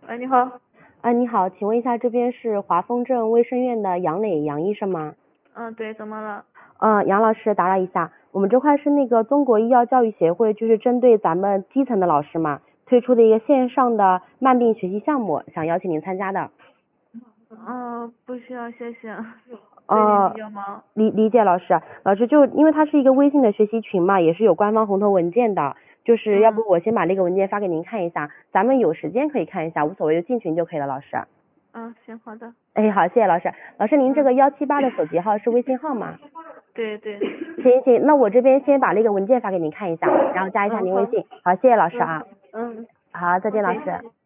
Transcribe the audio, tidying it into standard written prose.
你好。 你好，请问一下，这边是华丰镇卫生院的杨磊杨医生吗？ 对，怎么了？ 杨老师打扰一下，我们这块是那个中国医药教育协会，就是针对咱们基层的老师嘛，推出的一个线上的慢病学习项目，想邀请您参加的。 不需要，谢谢。最呃， 近比较忙。 理解老师，老师就因为它是一个微信的学习群嘛，也是有官方红头文件的，就是要不我先把那个文件发给您看一下，咱们有时间可以看一下，无所谓就进群就可以了，老师。 行，好的。 好，谢谢老师。老师，您这个178的手机号是微信号吗？ 对对。 行，那我这边先把那个文件发给您看一下，然后加一下您微信。好，谢谢老师啊。 嗯。 好，再见老师。